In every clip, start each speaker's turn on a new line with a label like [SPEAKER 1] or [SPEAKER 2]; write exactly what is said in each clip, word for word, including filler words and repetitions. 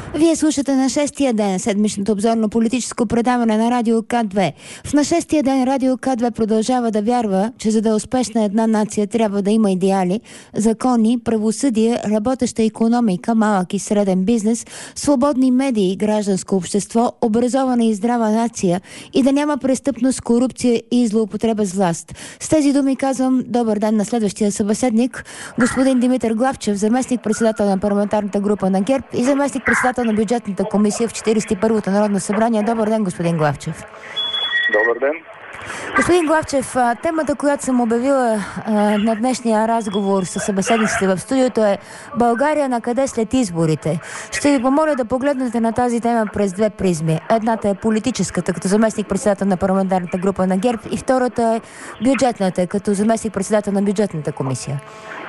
[SPEAKER 1] Вие слушате на шестия ден седмичното обзорно политическо предаване на Радио К две. В на шестия ден Радио К две продължава да вярва, че за да е успешна една нация трябва да има идеали, закони, правосъдие, работеща икономика, малък и среден бизнес, свободни медии, гражданско общество, образована и здрава нация и да няма престъпност, корупция и злоупотреба с власт. С тези думи казвам добър ден на следващия събеседник, господин Димитър Главчев, заместник-председател на парламентарната група на ГЕРБ и заместник-председател на бюджетната комисия в четиридесет и първото Народно събрание. Добър ден, господин Главчев.
[SPEAKER 2] Добър ден.
[SPEAKER 1] Господин Главчев, темата, която съм обявила а, на днешния разговор с събеседниците в студиото е България на къде след изборите. Ще ви помоля да погледнете на тази тема през две призми. Едната е политическата, като заместник-председател на парламентарната група на ГЕРБ, и втората е бюджетната, като заместник-председател на бюджетната комисия.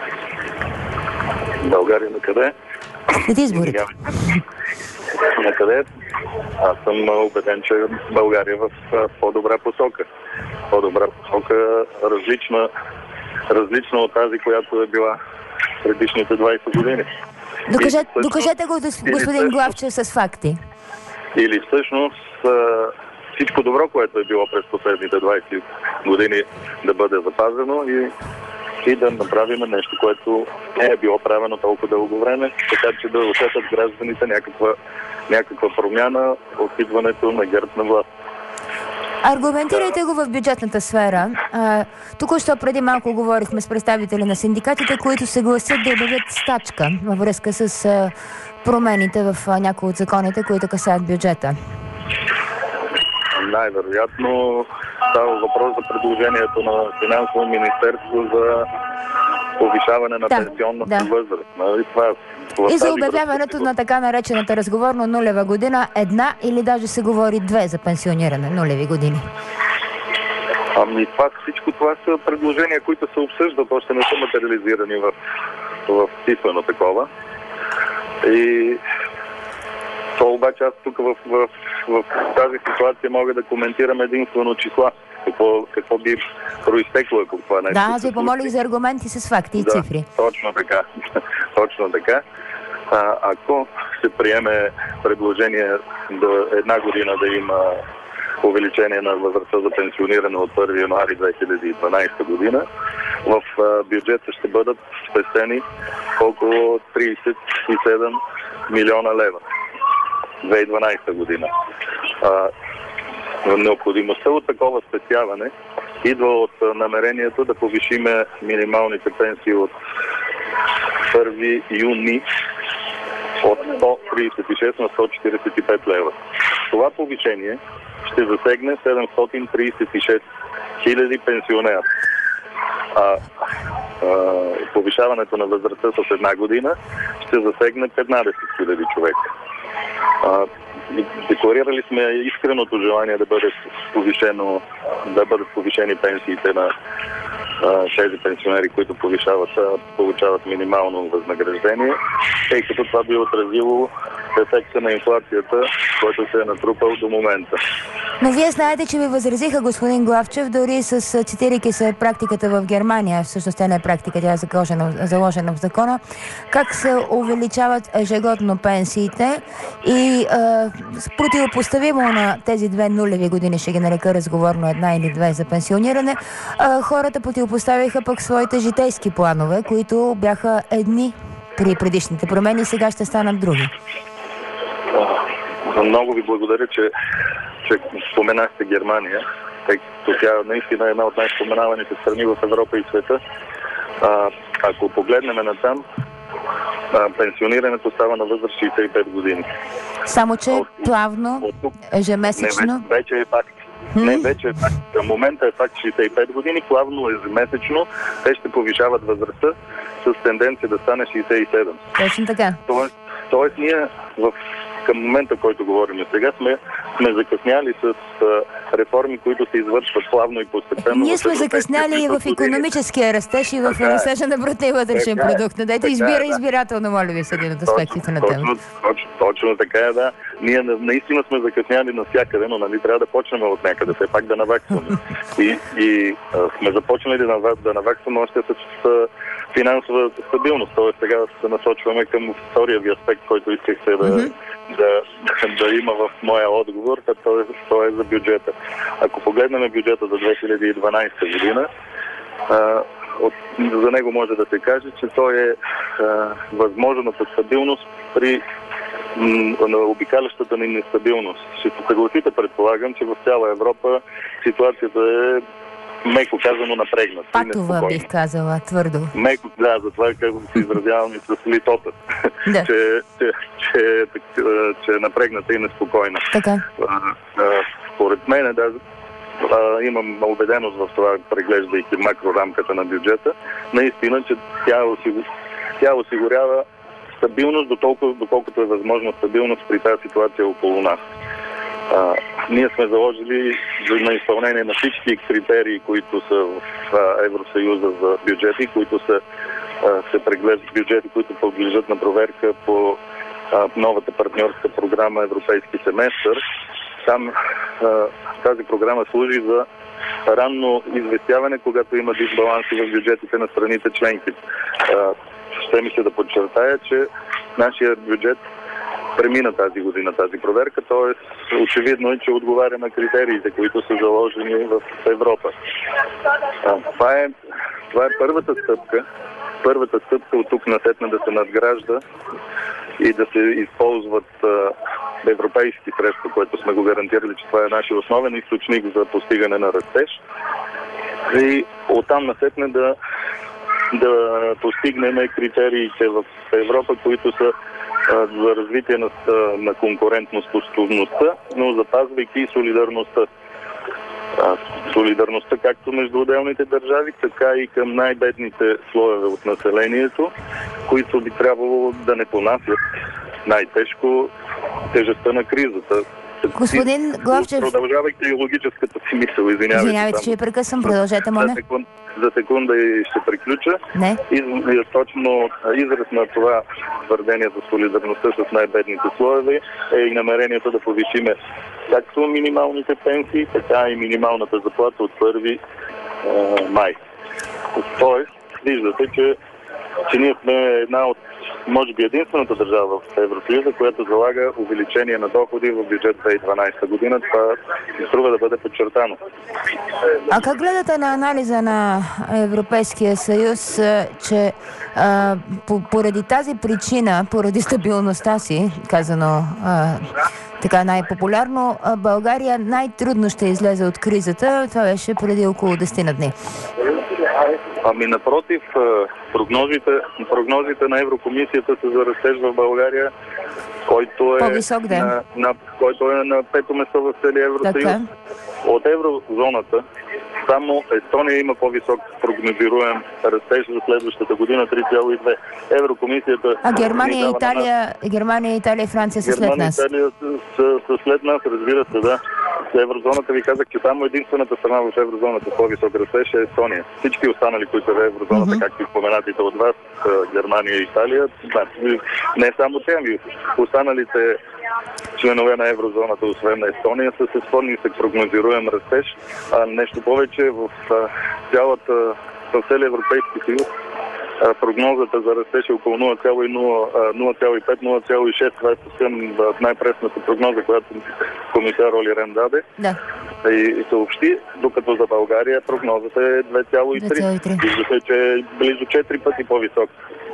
[SPEAKER 2] България на къде?
[SPEAKER 1] След изборите.
[SPEAKER 2] На къде? Аз съм убеден, че България в по-добра посока. По-добра посока, различна, различна от тази, която е била предишните двайсет години.
[SPEAKER 1] Докажете, всъщност, докажете го, господин Главчев, с факти. Или
[SPEAKER 2] всъщност всичко добро, което е било през последните двайсет години, да бъде запазено и и да направим нещо, което не е било правено толкова дълго време, така че да усетят гражданите някаква, някаква промяна от идването на ГЕРБ на власт.
[SPEAKER 1] Аргументирайте го в бюджетната сфера. Току-що преди малко говорихме с представители на синдикатите, които се гласят да обявят стачка във връзка с а, промените в а, някои от законите, които касаят бюджета.
[SPEAKER 2] Най-вероятно става въпрос за предложението на Финансово министерство за повишаване на да, пенсионната да. възраст. Нали? Това,
[SPEAKER 1] и за обявяването връзка, на така наречената разговорно нулева година, една или даже се говори две за пенсиониране нулеви години.
[SPEAKER 2] Ами това, всичко това са предложения, които се обсъждат, още не са материализирани в, в писмено такова. И то обаче аз тук в, в, в, в тази ситуация мога да коментирам единствено числа. Какво, какво би произтекло, ако това нещо.
[SPEAKER 1] Да, аз ви помолих за аргументи с факти и
[SPEAKER 2] да,
[SPEAKER 1] цифри.
[SPEAKER 2] Точно така. Точно така. А, ако се приеме предложение до една година да има увеличение на възрастта за пенсиониране от първи януари две хиляди и дванадесета година, в а, бюджета ще бъдат спестени около тридесет и седем милиона лева. две хиляди и дванадесета година. А, необходимостта от такова спестяване идва от намерението да повишиме минималните пенсии от първи юни от сто тридесет и шест на сто четиридесет и пет лева. Това повишение ще засегне седемстотин тридесет и шест хиляди пенсионери. А, а повишаването на възрастта с една година ще засегне петнадесет хиляди човека. А, декларирали сме искреното желание да бъде повишено, да бъдат повишени пенсиите на а, тези пенсионери, които повишават, а, получават минимално възнаграждение, тъй като това би отразило ефекта на инфлацията, който се е натрупал до момента.
[SPEAKER 1] Но вие знаете, че ви възразиха, господин Главчев, дори с цитирайки се практиката в Германия, всъщност тя не е практика, тя е заложена, заложена в закона, как се увеличават ежегодно пенсиите и а, противопоставимо на тези две нулеви години, ще ги нарека разговорно една или две за пенсиониране, а, хората противопоставиха пък своите житейски планове, които бяха едни при предишните промени и сега ще станат други.
[SPEAKER 2] Много ви благодаря, че, че споменахте Германия, тъй като тя наистина е една от най-споменаваните страни в Европа и света. А, ако погледнем натам, а, пенсионирането става на възраст шейсет и пет години.
[SPEAKER 1] Само, че от, плавно, от тук, ежемесечно?
[SPEAKER 2] Не, вече е факт. Hmm? Не, вече е факт. Към момента е факт шейсет и пет години, плавно, ежемесечно те ще повишават възрастта с тенденция да стане шейсет и седем.
[SPEAKER 1] Точно така.
[SPEAKER 2] Тоест, тоест ние в към момента, който говорим сега, сме, сме закъсняли с а, реформи, които се извършват плавно и постепенно.
[SPEAKER 1] Ние сме закъсняли и в икономическия растеж, и в растежа на брутния вътрешен продукт. Дайте избира избирателно, моля ви, с един от аспектите на темата.
[SPEAKER 2] Точно, точно, точно така е, да. Ние наистина сме закъсняли навсякъде, но нали трябва да почнем от някъде, все пак да наваксваме. И, и а, сме започнали да, нав... да наваксваме още с а, финансова стабилност. Тоест сега се насочваме към втория ви аспект, който искахте да, mm-hmm. да, да има в моя отговор, то е, то е за бюджета. Ако погледнем бюджета за две хиляди и дванадесета година, а, от, за него може да се каже, че той е а, възможната стабилност при м, на обикалящата ни нестабилност. Ще се съгласите, предполагам, че в цяла Европа ситуацията е меко казано напрегнат.
[SPEAKER 1] Патова бих казала, твърдо.
[SPEAKER 2] Меко, да, затова как се изразявам и с литота. Да. че, че, че, че е напрегната и неспокойна.
[SPEAKER 1] Така.
[SPEAKER 2] А, а, според мен, да, а, имам убеденост в това, преглеждайки макрорамката на бюджета, наистина, че тя, осигур... тя осигурява стабилност, дотолкова, доколкото е възможно стабилност при тази ситуация около нас. А, ние сме заложили на изпълнение на всички критерии, които са в а, Евросъюза за бюджети, които са, а, се преглеждат бюджети, които подлежат на проверка по а, новата партньорска програма Европейски семестър. Там а, тази програма служи за ранно известяване, когато има дисбаланси в бюджетите на страните членки. А, ще ми се да подчертая, че нашия бюджет премина тази година тази проверка, т.е. очевидно е, че отговаря на критериите, които са заложени в Европа. А, това, е, това е първата стъпка, първата стъпка от тук насетне да се надгражда и да се използват а, европейски средства, което сме го гарантирали, че това е нашия основен източник за постигане на растеж. И оттам насетне да, да постигнем критериите в Европа, които са за развитие на, на конкурентоспособността, но запазвайки солидарността. Солидарността както между отделните държави, така и към най-бедните слоеве от населението, които би трябвало да не понасят най-тежко тежестта на кризата.
[SPEAKER 1] Господин Главчев...
[SPEAKER 2] Продължавайки логическата си мисъл, извинявайте.
[SPEAKER 1] Извинявайте, че я прекъсвам, продължете, моля.
[SPEAKER 2] За, секунд, за секунда и ще приключа.
[SPEAKER 1] Не.
[SPEAKER 2] Из, точно израз на това твърдение за солидарността с най-бедните слоеве е и намерението да повишиме както минималните пенсии, така и минималната заплата от първи май. Тоест, виждате, че, че ние сме една от може би единствената държава в Евросъюза, която залага увеличение на доходи в бюджет две хиляди и дванадесета година. Това си струва да бъде подчертано.
[SPEAKER 1] А как гледате на анализа на Европейския съюз, че а, по, поради тази причина, поради стабилността си, казано а, така най-популярно, България най-трудно ще излезе от кризата? Това беше преди около десет дни.
[SPEAKER 2] Ами напротив, прогнозите, прогнозите на Еврокомисията са за растеж в България, който е,
[SPEAKER 1] по-висок, да.
[SPEAKER 2] на, на, който е на пето место в целия Евросъюз. Така. От еврозоната само Естония има по-висок прогнозируем растеж за следващата година три цяло и две. Еврокомисията...
[SPEAKER 1] А Германия и Италия, на... Германия, Италия и Франция са след нас?
[SPEAKER 2] Германия и Италия са, са след нас, разбира се, да. Еврозоната ви казах, че само единствената страна в еврозоната по-висок растеж е Естония. Всички останали, които са в еврозоната, mm-hmm. както и споменатите от вас, Германия и Италия, да, не само те, ами останалите членове на еврозоната, освен на Естония, са с по-нисък прогнозируем растеж. А нещо повече, в цялата, в целия Европейски съюз прогнозата за растеж е около нула цяло и пет - нула цяло и шест. Това е съвсем най-пресната прогноза, която комисар Оли Рен даде.
[SPEAKER 1] Да.
[SPEAKER 2] И, и съобщи, докато за България прогнозата е две цяло и три. Виждате, че е близо четири пъти по-висок.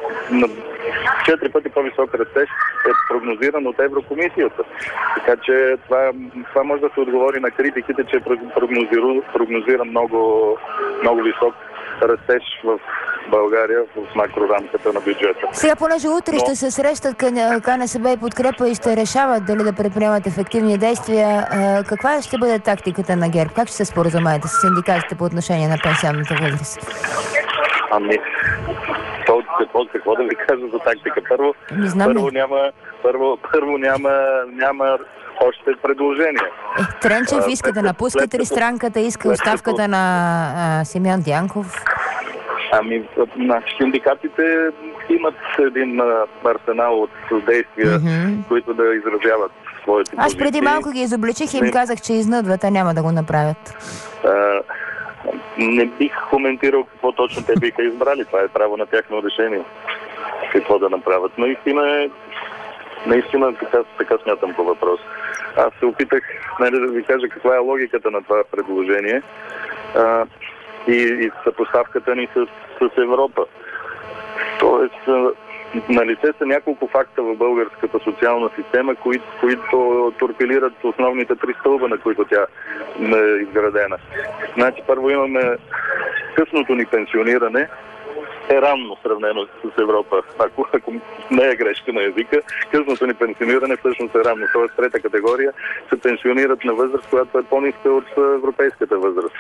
[SPEAKER 2] Четири пъти по-висок растеж е прогнозиран от Еврокомисията. Така че това, това може да се отговори на критиките, че прогнозира, прогнозира много, много висок растеж в България в макрорамката на бюджета.
[SPEAKER 1] Сега, понеже утре Но... ще се срещат КНСБ и Подкрепа и ще решават дали да предприемат ефективни действия, каква ще бъде тактиката на ГЕРБ? Как ще се споразумеете с синдикатите по отношение на пенсионната възраст?
[SPEAKER 2] Ами, то, какво, какво да ви кажа за тактика? Първо, първо, няма, първо, първо няма, няма още предложение.
[SPEAKER 1] Е, Тренчев иска да напуска тристранката, иска оставката на а, Симеон Дянков.
[SPEAKER 2] Ами, значи, синдикатите имат един арсенал от действия, mm-hmm. които да изразяват своите позиции.
[SPEAKER 1] Аз преди малко ги изобличих и им казах, че изнъдват, а няма да го направят.
[SPEAKER 2] А, не бих коментирал какво точно те биха избрали. Това е право на тяхно решение. Какво да направят. Но истина е, Наистина така, така смятам по въпрос. Аз се опитах, нали, да ви кажа каква е логиката на това предложение а, и, и съпоставката ни с, с Европа. Тоест, на лице са няколко факта в българската социална система, кои, които торпилират основните три стълба, на които тя е изградена. Значи, първо имаме късното ни пенсиониране, е ранно сравнено с Европа. Ако, ако не е грешка на езика, късното ни пенсиониране всъщност е ранно. Тоест, трета категория се пенсионират на възраст, която е по-ниска от европейската възраст.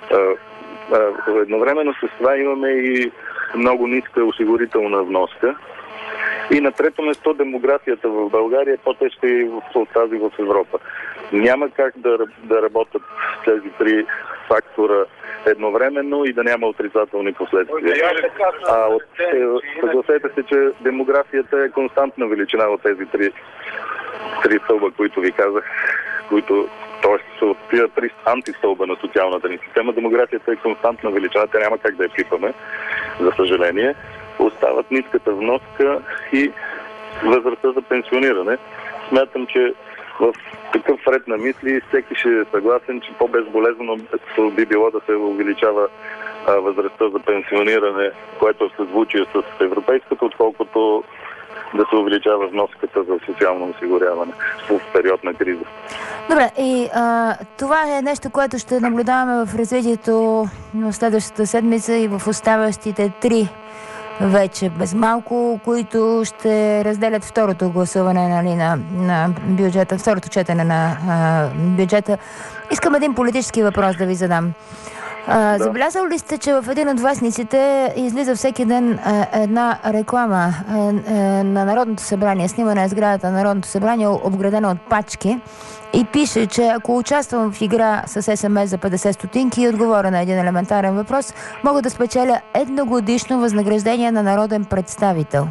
[SPEAKER 2] Едновременно с това имаме и много ниска осигурителна вноска. И на трето место демографията в България е по-тежка и от тази в Европа. Няма как да, да работят тези три фактора едновременно и да няма отрицателни последствия. А от, съгласете се, че демографията е константна величина от тези три, три стълба, които ви казах, които, т.е. от тия три антистълба на социалната ни система. Демографията е константна величина, тя няма как да я пипаме, за съжаление. Остават ниската вноска и възрастта за пенсиониране. Смятам, че в такъв ред на мисли всеки ще е съгласен, че по-безболезнено би било да се увеличава а, възрастта за пенсиониране, което е в съзвучие с европейското, отколкото да се увеличава вноската за социално осигуряване в период на криза.
[SPEAKER 1] Добре, и а, това е нещо, което ще наблюдаваме в развитието на следващата седмица и в оставащите три вече без малко, които ще разделят второто гласуване, нали, на, на бюджета, второто четене на а, бюджета. Искам един политически въпрос да ви задам. А, да. Забелязал ли сте, че в един от вестниците излиза всеки ден а, една реклама а, а, на Народното събрание, снимана е сградата на Народното събрание, обградена от пачки, и пише, че ако участвам в игра с ес ем ес за петдесет стотинки и отговоря на един елементарен въпрос, мога да спечеля едногодишно възнаграждение на народен представител?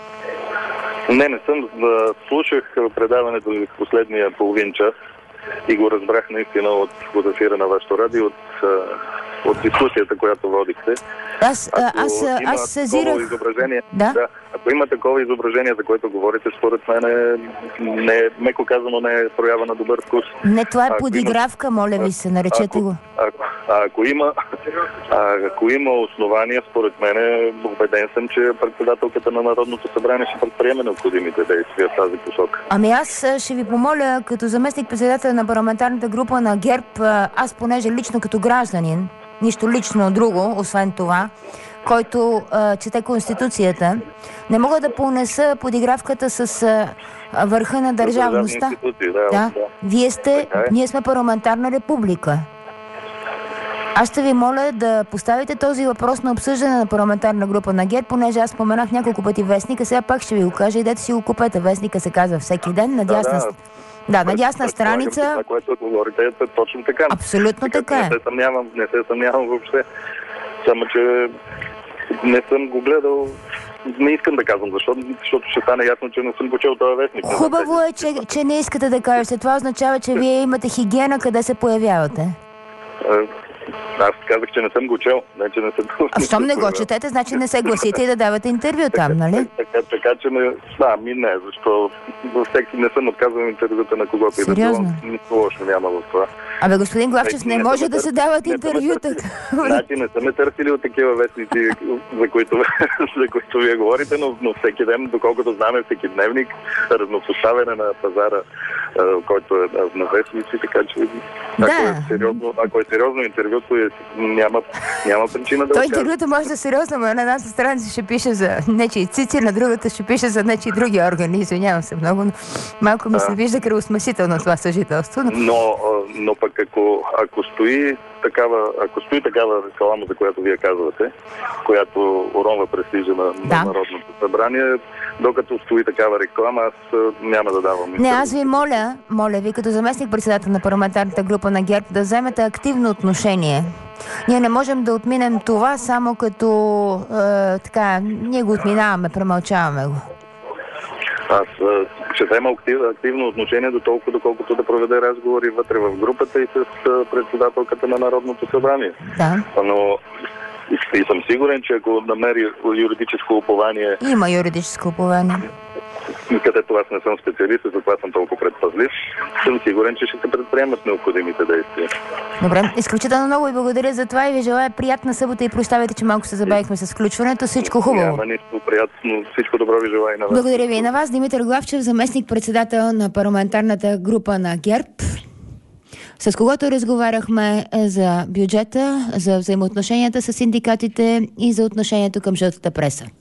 [SPEAKER 2] Не, не съм. Слушах предаването ви в последния половин час и го разбрах наистина от, от ефира на вашето радио, от, от дискусията, която водихте.
[SPEAKER 1] Аз, ако аз, аз съзирах...
[SPEAKER 2] изображение,
[SPEAKER 1] да?
[SPEAKER 2] Да, ако има такова изображение, за което говорите, според мен е, не, меко казано, не е проява на добър вкус.
[SPEAKER 1] Не, това е ако подигравка,
[SPEAKER 2] има,
[SPEAKER 1] моля ви се, наречете
[SPEAKER 2] ако,
[SPEAKER 1] го.
[SPEAKER 2] Ако, ако, има, ако има основания, според мен, убеден съм, че председателката на Народното събрание ще предприеме необходимите действия в тази посока.
[SPEAKER 1] Ами аз ще ви помоля, като заместник председател на парламентарната група на ГЕРБ, аз понеже лично като гражданин, нищо лично друго, освен това, който а, чете Конституцията, не мога да понеса подигравката с а, върха на държавността.
[SPEAKER 2] Да,
[SPEAKER 1] да.
[SPEAKER 2] да.
[SPEAKER 1] Вие сте, е. Ние сме парламентарна република. Аз ще ви моля да поставите този въпрос на обсъждане на парламентарна група на ГЕРБ, понеже аз споменах няколко пъти вестника, сега пак ще ви го кажа и дете си го купете. Вестника се казва всеки ден, на дясна, да, да. Да, на дясна страница.
[SPEAKER 2] Това, което говорите, е точно така.
[SPEAKER 1] Абсолютно така, така е.
[SPEAKER 2] Не се съмнявам, не се съмнявам въобще. Само, че не съм го гледал. Не искам да казвам, защото, защото ще стане ясно, че не съм го чел този вестник.
[SPEAKER 1] Хубаво е, че, че не искате да кажете. Това означава, че вие имате хигиена къде се появявате.
[SPEAKER 2] Аз казах, че не съм го чел. Не, че не съм...
[SPEAKER 1] А щом не го четете, значи не се гласите и да давате интервю там, нали?
[SPEAKER 2] Така, така, така че не... Да, ми не, защо във всеки не съм отказвал интервюта на когото и да било. Нищо лошо няма в това.
[SPEAKER 1] Абе, господин Главчев, не, не може да се дават интервюта.
[SPEAKER 2] Значи не са ме търсили от такива вестници, за които, за които вие говорите, но, но всеки ден, доколкото знаме, всеки дневник, разнопоставяне на пазара, който е на вестници, така че
[SPEAKER 1] да.
[SPEAKER 2] ако, е сериозно, ако е сериозно интервюто, е, няма, няма причина да
[SPEAKER 1] той интервюто може да е сериозно, но на едната страница ще пише за нечии цици, на другата ще пише за нечии други органи. Извинявам се много, но малко ми се вижда кръвосмесително това съжителство. Но,
[SPEAKER 2] но, но пък ако, ако стои такава, ако стои такава реклама, за която вие казвате, която уронва престижа на, да. на Народното събрание, докато стои такава реклама, аз няма да давам.
[SPEAKER 1] Не, аз ви моля, моля ви, като заместник председател на парламентарната група на ГЕРБ, да вземете активно отношение. Ние не можем да отминем това само като е, така, ние го отминаваме, премълчаваме го.
[SPEAKER 2] Аз ще взема актив, активно отношение до толкова, доколкото да проведе разговори вътре в групата и с председателката на Народното събрание.
[SPEAKER 1] Да.
[SPEAKER 2] Но И, и съм сигурен, че ако намери юридическо упование...
[SPEAKER 1] Има юридическо упование.
[SPEAKER 2] Където аз не съм специалист, затова съм толкова предпазлив, съм сигурен, че ще се предприемат необходимите действия.
[SPEAKER 1] Добре, изключително много ви благодаря за това и ви желая приятна събота и прощавайте, че малко се забавихме с включването. Всичко хубаво.
[SPEAKER 2] Няма нищо приятно. Всичко добро ви желая и на вас.
[SPEAKER 1] Благодаря ви и на вас. Димитър Главчев, заместник-председател на парламентарната група на ГЕРБ, с когото разговаряхме за бюджета, за взаимоотношенията с синдикатите и за отношението към жълтата преса.